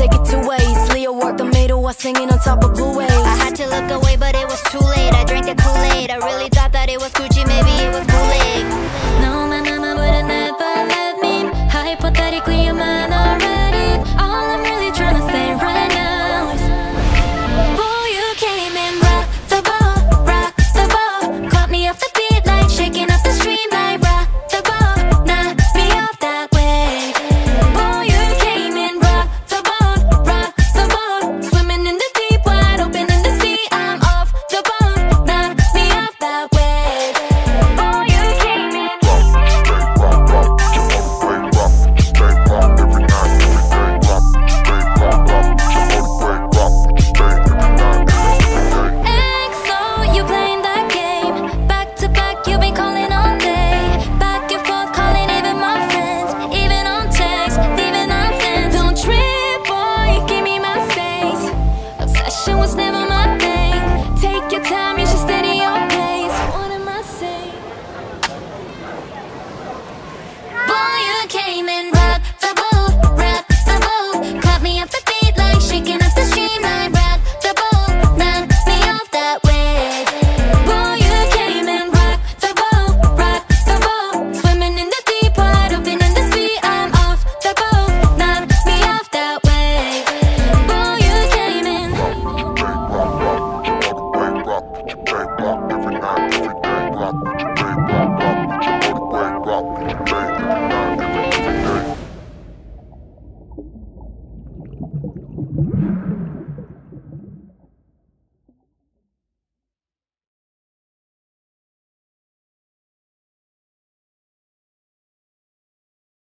take it to waste. Leo work the middle while singing on top of blue waves. I had to look away, but it was too late. I drank the Kool-Aid. I really thought that it was Gucci, maybe it was Kool-Aid. No, my mama would've